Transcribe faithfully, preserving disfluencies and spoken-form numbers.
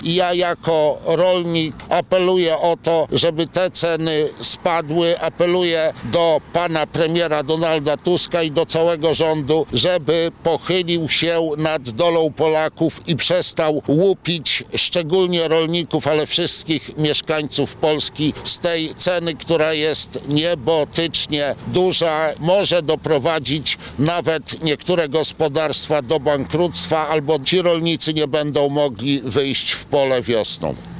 I ja jako rolnik apeluję o to, żeby te ceny spadły. Apeluję do pana premiera Donalda Tuska i do całego rządu, żeby pochylił się nad dolą Polaków i przestał łupić szczególnie rolników, ale wszystkich mieszkańców Polski z tej ceny, która jest niebotycznie duża. Może doprowadzić nawet niektóre gospodarstwa do bankructwa, albo ci rolnicy nie będą mogli wyjść w pole wiosną.